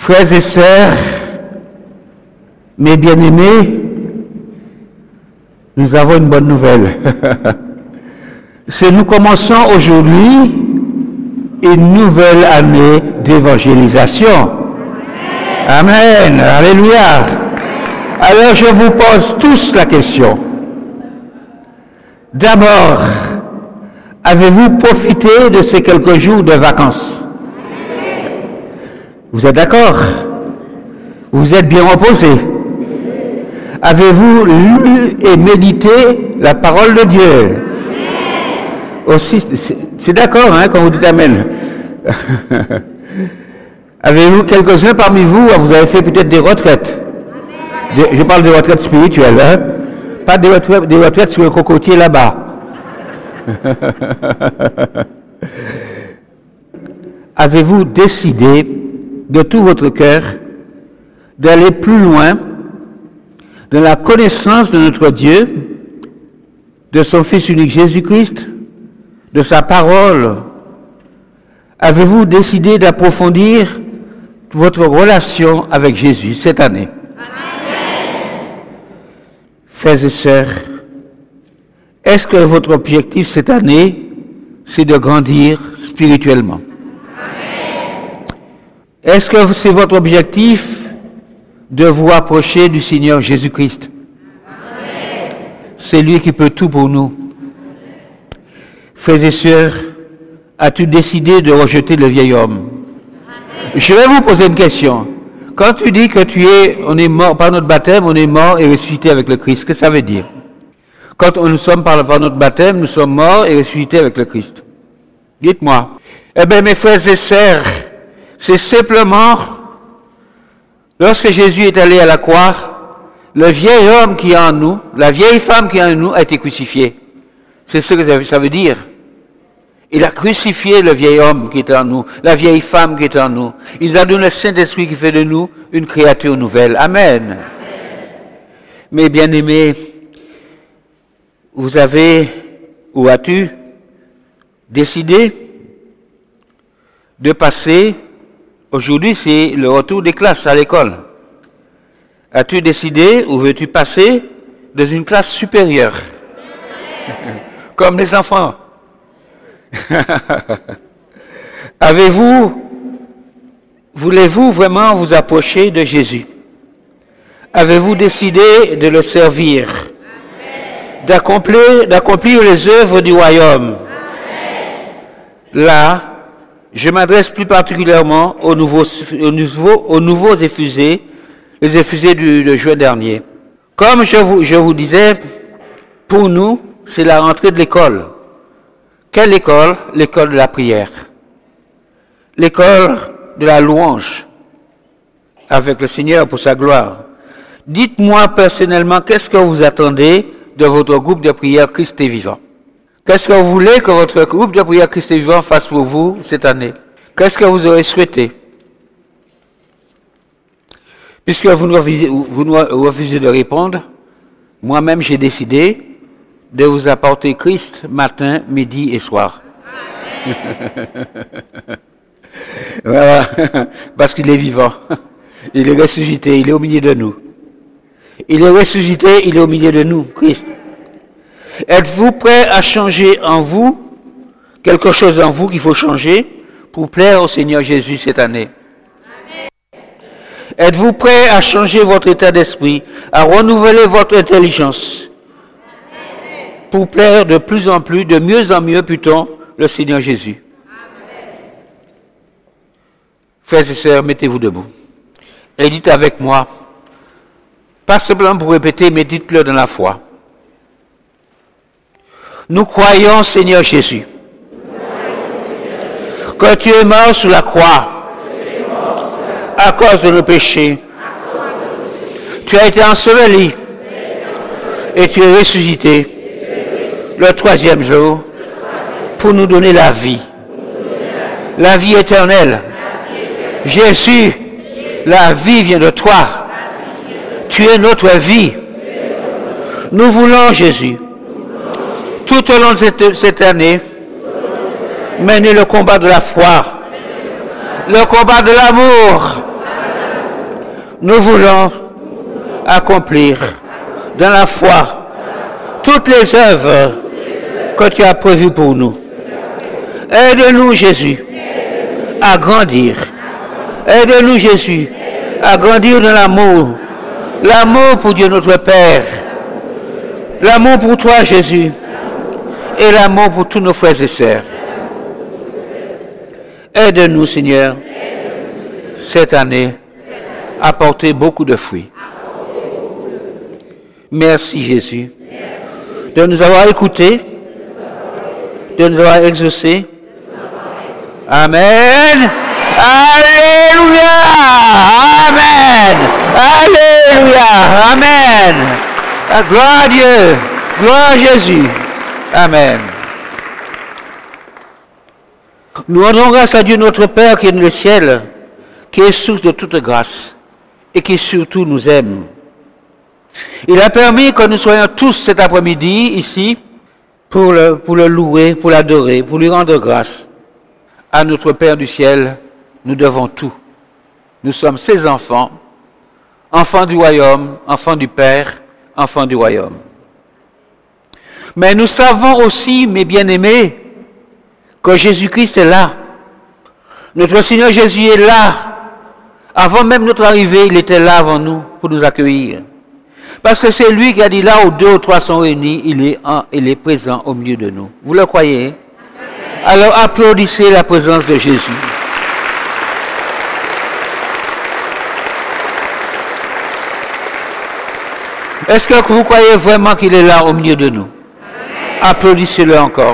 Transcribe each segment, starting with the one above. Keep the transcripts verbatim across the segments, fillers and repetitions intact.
Frères et sœurs, mes bien-aimés, nous avons une bonne nouvelle. C'est nous commençons aujourd'hui une nouvelle année d'évangélisation. Amen. Alléluia. Alors je vous pose tous la question. D'abord, avez-vous profité de ces quelques jours de vacances? Vous êtes d'accord? Vous êtes bien reposés? Avez-vous lu et médité la parole de Dieu? Aussi, c'est d'accord, hein, quand vous dites Amen. Avez-vous quelques-uns parmi vous, vous avez fait peut-être des retraites? Des, je parle des retraites spirituelles, hein? Pas des retraites, des retraites sur le cocotier là-bas. Avez-vous décidé de tout votre cœur d'aller plus loin dans la connaissance de notre Dieu, de son Fils unique Jésus-Christ, de sa parole? Avez-vous décidé d'approfondir votre relation avec Jésus cette année? Amen. Frères et sœurs, est-ce que votre objectif cette année, c'est de grandir spirituellement? Amen. Est-ce que c'est votre objectif de vous approcher du Seigneur Jésus-Christ? Amen. C'est lui qui peut tout pour nous. Frères et sœurs, as-tu décidé de rejeter le vieil homme? Amen. Je vais vous poser une question. Quand tu dis que tu es, on est mort par notre baptême, on est mort et ressuscité avec le Christ, qu'est-ce que ça veut dire? Quand nous sommes par, par notre baptême, nous sommes morts et ressuscités avec le Christ. Dites-moi. Eh bien, mes frères et sœurs, c'est simplement, lorsque Jésus est allé à la croix, le vieil homme qui est en nous, la vieille femme qui est en nous a été crucifiée. C'est ce que ça veut dire. Il a crucifié le vieil homme qui est en nous, la vieille femme qui est en nous. Il a donné le Saint-Esprit qui fait de nous une créature nouvelle. Amen. Amen. Mes bien-aimés, vous avez, ou as-tu décidé de passer, aujourd'hui c'est le retour des classes à l'école. As-tu décidé ou veux-tu passer dans une classe supérieure? Comme les enfants. Avez-vous, voulez-vous vraiment vous approcher de Jésus? Avez-vous décidé de le servir? D'accomplir, d'accomplir les œuvres du royaume? Là, je m'adresse plus particulièrement aux nouveaux, aux nouveaux, aux nouveaux effusés, les effusés du, de juin dernier. Comme je vous, je vous disais, pour nous, c'est la rentrée de l'école. Quelle école? L'école de la prière. L'école de la louange avec le Seigneur pour sa gloire. Dites-moi personnellement, qu'est-ce que vous attendez de votre groupe de prière Christ est vivant? Qu'est-ce que vous voulez que votre groupe de prière Christ est vivant fasse pour vous cette année? Qu'est-ce que vous aurez souhaité? Puisque vous nous refusez, vous nous refusez de répondre, moi-même j'ai décidé de vous apporter Christ matin, midi et soir. Voilà, parce qu'il est vivant. Il est ressuscité, il est au milieu de nous. Il est ressuscité, il est au milieu de nous, Christ. Êtes-vous prêt à changer en vous, quelque chose en vous qu'il faut changer pour plaire au Seigneur Jésus cette année? Amen. Êtes-vous prêt à changer votre état d'esprit, à renouveler votre intelligence pour plaire de plus en plus, de mieux en mieux, plutôt, le Seigneur Jésus? Amen. Frères et sœurs, mettez-vous debout. Et dites avec moi, pas simplement pour répéter, mais dites-le dans la foi. Nous croyons, Seigneur Jésus, que tu es mort sur la croix à cause de nos péchés. Tu as été enseveli et tu es ressuscité le troisième jour pour nous donner la vie, la vie éternelle. Jésus, la vie vient de toi. Tu es notre vie. Nous voulons, Jésus, tout au long de cette, cette année, mener le combat de la foi, le combat de l'amour, nous voulons accomplir dans la foi toutes les œuvres que tu as prévues pour nous. Aide-nous, Jésus, à grandir. Aide-nous, Jésus, à grandir dans l'amour. L'amour pour Dieu notre Père. L'amour pour toi, Jésus. Et l'amour pour tous nos frères et sœurs. Aide-nous, Seigneur, cette année, à porter beaucoup de fruits. Merci, Jésus, de nous avoir écoutés, de nous avoir exaucés. Amen. Alléluia. Amen. Alléluia. Amen. Gloire à Dieu. Gloire à Jésus. Amen. Nous rendons grâce à Dieu notre Père qui est dans le ciel, qui est source de toute grâce et qui surtout nous aime. Il a permis que nous soyons tous cet après-midi ici pour le, pour le louer, pour l'adorer, pour lui rendre grâce. À notre Père du ciel, nous devons tout. Nous sommes ses enfants, enfants du royaume, enfants du Père, enfants du royaume. Mais nous savons aussi, mes bien-aimés, que Jésus-Christ est là. Notre Seigneur Jésus est là. Avant même notre arrivée, il était là avant nous pour nous accueillir. Parce que c'est lui qui a dit là où deux ou trois sont réunis, il est, en, il est présent au milieu de nous. Vous le croyez? Alors applaudissez la présence de Jésus. Est-ce que vous croyez vraiment qu'il est là au milieu de nous? Applaudissez-le encore.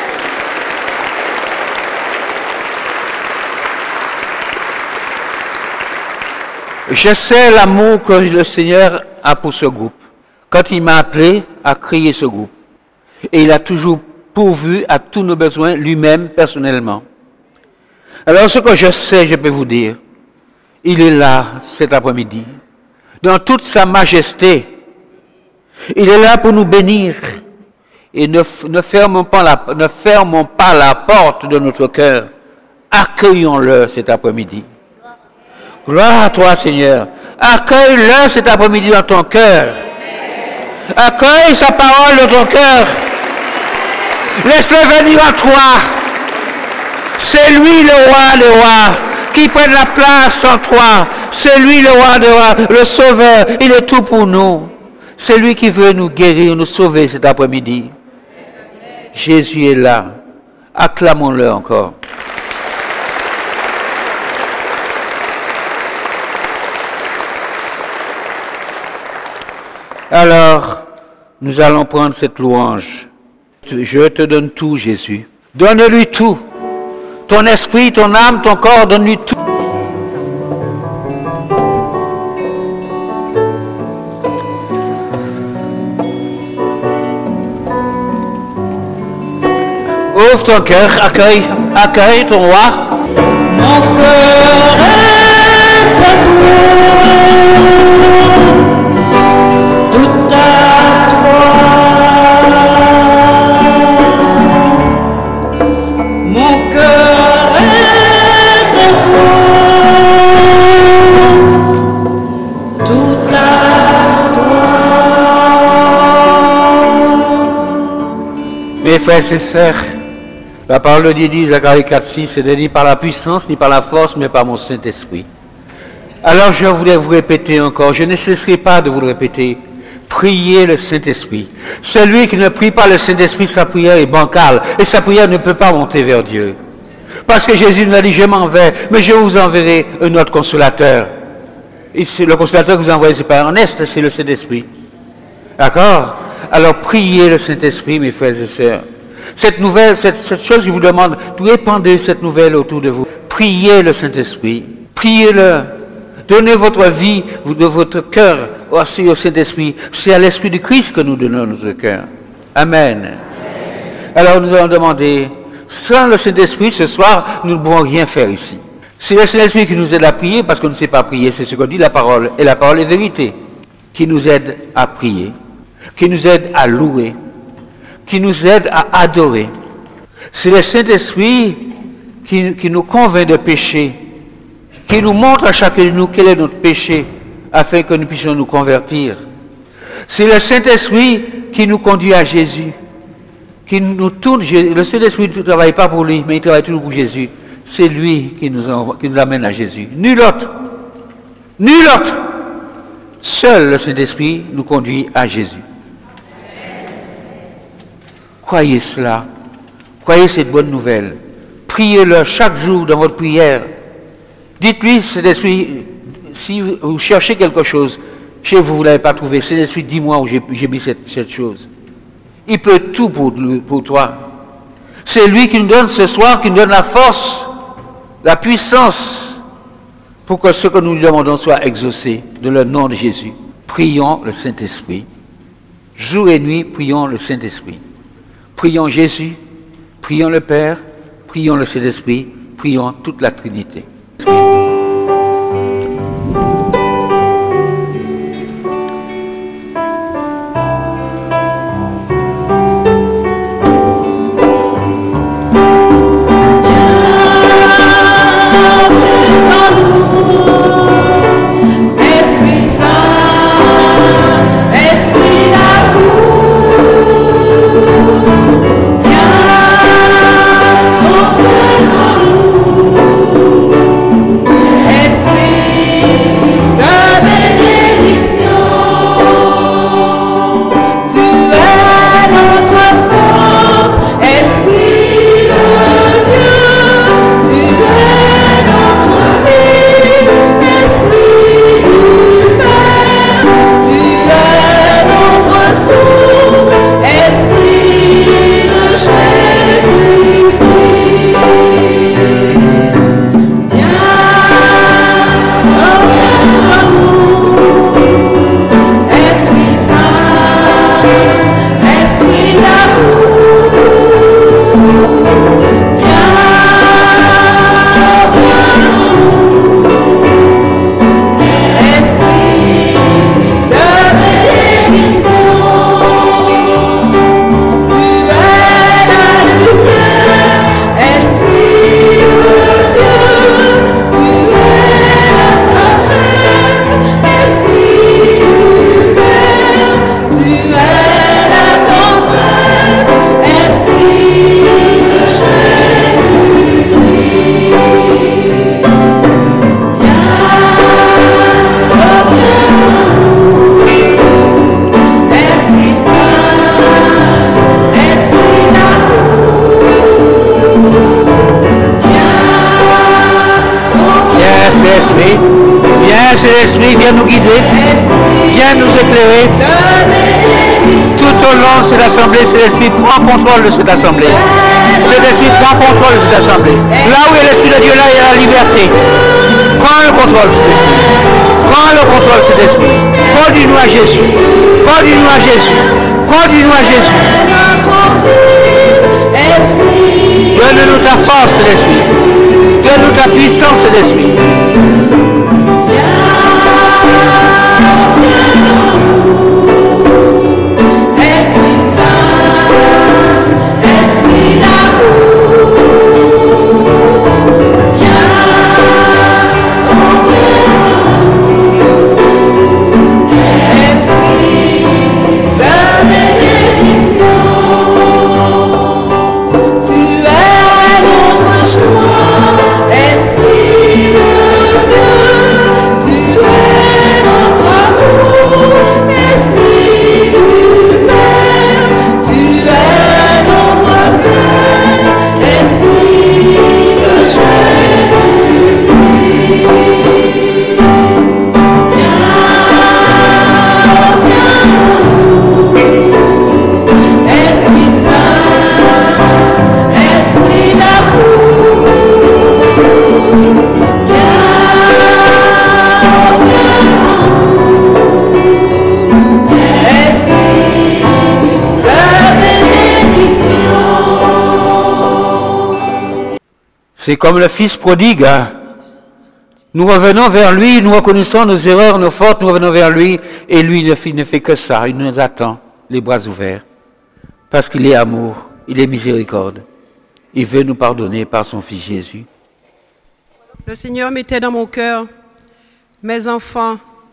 Je sais l'amour que le Seigneur a pour ce groupe. Quand il m'a appelé à créer ce groupe. Et il a toujours pourvu à tous nos besoins lui-même personnellement. Alors ce que je sais, je peux vous dire, il est là cet après-midi, dans toute sa majesté. Il est là pour nous bénir. Et ne, ne, fermons pas la, ne fermons pas la porte de notre cœur. Accueillons-le cet après-midi. Gloire à toi, Seigneur. Accueille-le cet après-midi dans ton cœur. Accueille sa parole dans ton cœur. Laisse-le venir en toi. C'est lui le roi des rois qui prend la place en toi. C'est lui le roi des rois, le sauveur. Il est tout pour nous. C'est lui qui veut nous guérir, nous sauver cet après-midi. Jésus est là. Acclamons-le encore. Alors, nous allons prendre cette louange. Je te donne tout, Jésus. Donne-lui tout. Ton esprit, ton âme, ton corps, donne-lui tout. Ouvre ton cœur, accueille, accueille ton roi. Mon cœur est à toi, tout à toi. Mon cœur est à toi, tout à toi. Mes frères et sœurs, la parole de Dieu dit, Zacharie quatre six, c'est de dire par la puissance, ni par la force, mais par mon Saint-Esprit. Alors je voulais vous répéter encore, je ne cesserai pas de vous le répéter, priez le Saint-Esprit. Celui qui ne prie pas le Saint-Esprit, sa prière est bancale, et sa prière ne peut pas monter vers Dieu. Parce que Jésus nous a dit, je m'en vais, mais je vous enverrai un autre consolateur. Et le consolateur que vous envoyez, c'est pas un est, c'est le Saint-Esprit. D'accord? Alors priez le Saint-Esprit, mes frères et sœurs. Cette nouvelle, cette, cette chose, je vous demande, répandez cette nouvelle autour de vous. Priez le Saint-Esprit. Priez-le. Donnez votre vie, de votre cœur aussi au Saint-Esprit. C'est à l'Esprit du Christ que nous donnons notre cœur. Amen. Amen. Alors nous allons demander, sans le Saint-Esprit, ce soir, nous ne pouvons rien faire ici. C'est le Saint-Esprit qui nous aide à prier, parce qu'on ne sait pas prier, c'est ce que dit la parole. Et la parole est vérité. Qui nous aide à prier. Qui nous aide à louer. Qui nous aide à adorer. C'est le Saint-Esprit qui, qui nous convainc de péché, qui nous montre à chacun de nous quel est notre péché afin que nous puissions nous convertir. C'est le Saint-Esprit qui nous conduit à Jésus, qui nous tourne. Le Saint-Esprit ne travaille pas pour lui, mais il travaille toujours pour Jésus. C'est lui qui nous, envoie, qui nous amène à Jésus. Nul autre. Nul autre. Seul le Saint-Esprit nous conduit à Jésus. Croyez cela. Croyez cette bonne nouvelle. Priez-le chaque jour dans votre prière. Dites-lui, Saint-Esprit, si vous cherchez quelque chose, chez vous, vous ne l'avez pas trouvé. Saint-Esprit, dis-moi où j'ai, j'ai mis cette, cette chose. Il peut tout pour, pour toi. C'est lui qui nous donne ce soir, qui nous donne la force, la puissance, pour que ce que nous lui demandons soit exaucé, de le nom de Jésus. Prions le Saint-Esprit. Jour et nuit, prions le Saint-Esprit. Prions Jésus, prions le Père, prions le Saint-Esprit, prions toute la Trinité. Saint-Esprit, viens nous guider, viens nous éclairer. Tout au long de cette assemblée, Saint-Esprit, prends contrôle de cette assemblée. Saint-Esprit, prends contrôle de cette assemblée. Là où est l'Esprit de Dieu, là il y a la liberté. Prends le contrôle, Saint-Esprit. Prends le contrôle, Saint-Esprit. Conduis-nous à Jésus. Conduis-nous à Jésus. Conduis-nous à Jésus. Donne-nous ta force, Saint-Esprit. Donne-nous ta puissance, Saint-Esprit. C'est comme le fils prodigue. Nous revenons vers lui, nous reconnaissons nos erreurs, nos fautes, nous revenons vers lui, et lui ne fait, ne fait que ça. Il nous attend, les bras ouverts, parce qu'il est amour, il est miséricorde. Il veut nous pardonner par son Fils Jésus. Le Seigneur mettait dans mon cœur, mes enfants,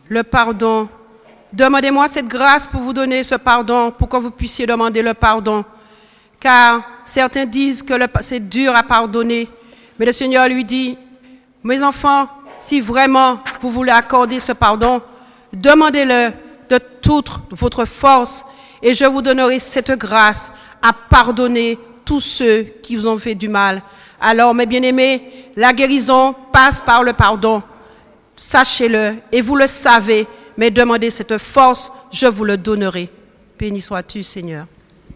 le pardon. Demandez-moi cette grâce pour vous donner ce pardon, pour que vous puissiez demander le pardon. Car certains disent que le, c'est dur à pardonner, mais le Seigneur lui dit, mes enfants, si vraiment vous voulez accorder ce pardon, demandez-le de toute votre force et je vous donnerai cette grâce à pardonner tous ceux qui vous ont fait du mal. Alors, mes bien-aimés, la guérison passe par le pardon. Sachez-le et vous le savez, mais demandez cette force, je vous le donnerai. Béni sois-tu, Seigneur.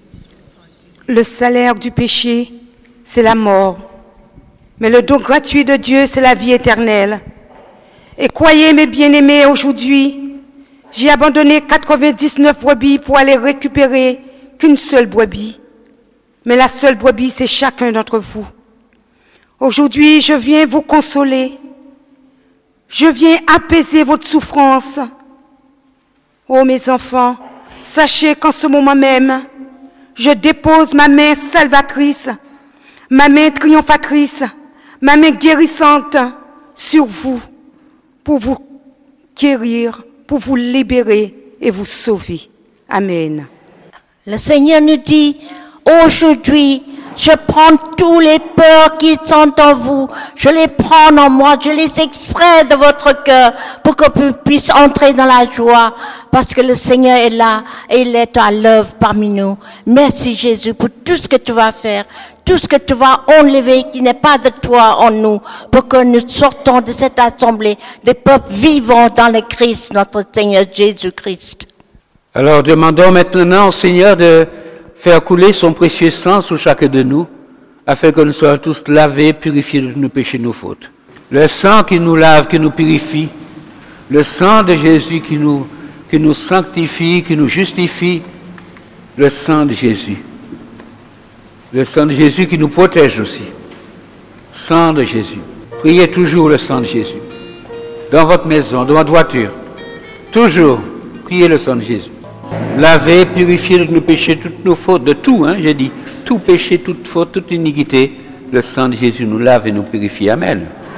Le salaire du péché, c'est la mort. Mais le don gratuit de Dieu, c'est la vie éternelle. Et croyez, mes bien-aimés, aujourd'hui, j'ai abandonné quatre-vingt-dix-neuf brebis pour aller récupérer qu'une seule brebis. Mais la seule brebis, c'est chacun d'entre vous. Aujourd'hui, je viens vous consoler. Je viens apaiser votre souffrance. Oh, mes enfants, sachez qu'en ce moment même, je dépose ma main salvatrice, ma main triomphatrice, ma main guérissante sur vous pour vous guérir, pour vous libérer et vous sauver. Amen. Le Seigneur nous dit, aujourd'hui, je prends tous les peurs qui sont en vous, je les prends en moi, je les extrais de votre cœur pour que vous puissiez entrer dans la joie, parce que le Seigneur est là et il est à l'œuvre parmi nous. Merci Jésus pour tout ce que tu vas faire, tout ce que tu vas enlever qui n'est pas de toi en nous, pour que nous sortons de cette assemblée des peuples vivants dans le Christ, notre Seigneur Jésus-Christ. Alors demandons maintenant au Seigneur de faire couler son précieux sang sur chacun de nous, afin que nous soyons tous lavés, purifiés de nos péchés, de nos fautes. Le sang qui nous lave, qui nous purifie, le sang de Jésus qui nous, qui nous sanctifie, qui nous justifie, le sang de Jésus. Le sang de Jésus qui nous protège aussi. Sang de Jésus. Priez toujours le sang de Jésus. Dans votre maison, dans votre voiture. Toujours, priez le sang de Jésus. Laver, purifier de nos péchés, toutes nos fautes, de tout, hein, j'ai dit, tout péché, toute faute, toute iniquité, le sang de Jésus nous lave et nous purifie. Amen.